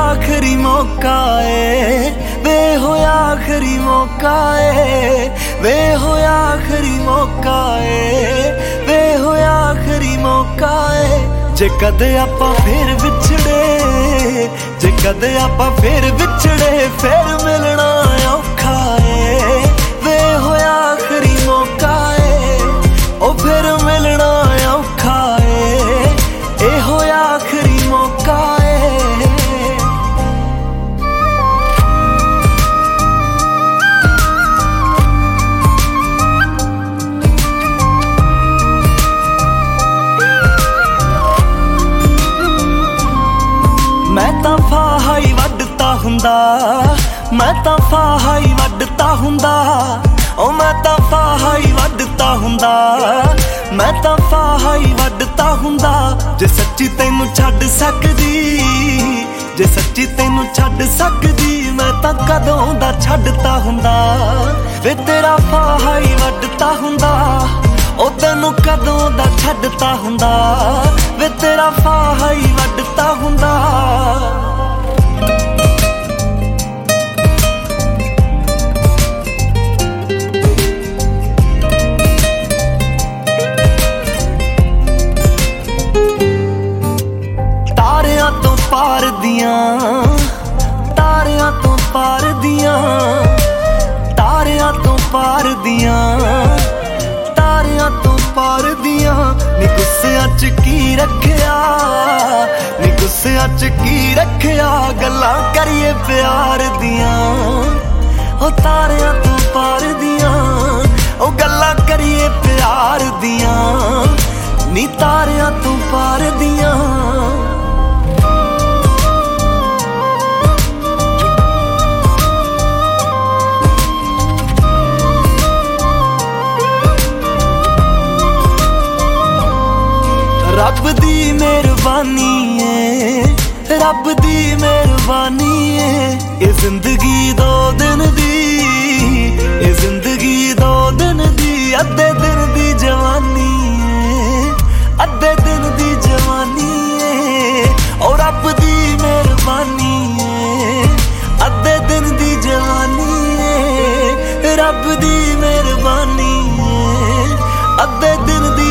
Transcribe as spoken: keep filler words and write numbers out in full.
आखिरी मौका है, वे हो आखिरी मौका है, वे हो आखिरी मौका है, वे हो आखिरी मौका है। जे कदे आपां फिर विछड़े, जे कदे आपां फिर विछड़े, फिर मिलना औखा है। वे हो आखिरी मौका है, ओ फिर मिलना औखा है। ए हो आखिरी मौका है। मैं तां फाहा ही वड्डता हुंदा, मैं तां फाहा ही वड्डता हुंदा, ओ मैं तां फाहा ही वड्डता हुंदा, मैं तां फाहा ही वड्डता हुंदा। जे सच्ची तैनू छड्ड सकदी, जे सच्ची तैनू छड्ड सकदी, मैं तां कदों दा छड्डता हुंदा। वे तेरा फाहा ही वड्डता हुंदा, ओ तैनू कदों दा छड्डता हुंदा। वे तेरा फाहा ही वड्डता हुंदा। तारियां तो पार दियां, तारियां तो पार दियां, तारियां तो पार दियां, तारियां तो पार दियां। नी गुस्सेआं च की रखिया, नी गुस्सेआं च की रखिया, गल्लां करिए प्यार दियां। ओ तारियां तो पार दियां, ओ गल्लां करिए प्यार दियां। नी तारियां तो पार दियां। रब दी मेहरबानी है, रब दी मेहरबानी है। ये जिंदगी दो दिन दी, ये जिंदगी दो दिन दी, अद्धे दिन दी जवानी है, अद्धे दिन दी जवानी है। और रब दी मेहरबानी है, अद्धे दिन दी जवानी है। रब दी मेहरबानी है, अद्धे दिन दी